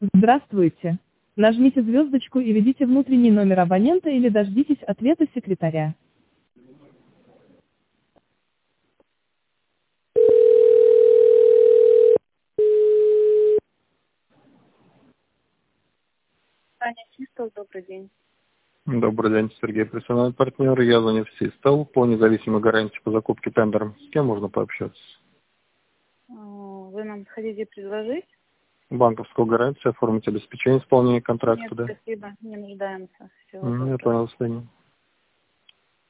Здравствуйте. Нажмите звездочку и введите внутренний номер абонента или дождитесь ответа секретаря. Таня Систол, добрый день. Добрый день, Сергей, персональный партнер. Я звоню в Систол по независимой гарантии по закупке тендером. С кем можно пообщаться? Вы нам хотите предложить? Банковскую гарантию, оформить обеспечение исполнения контракта, Нет, да? спасибо, не нуждаемся. Всего Я доброго. понял, Сеня.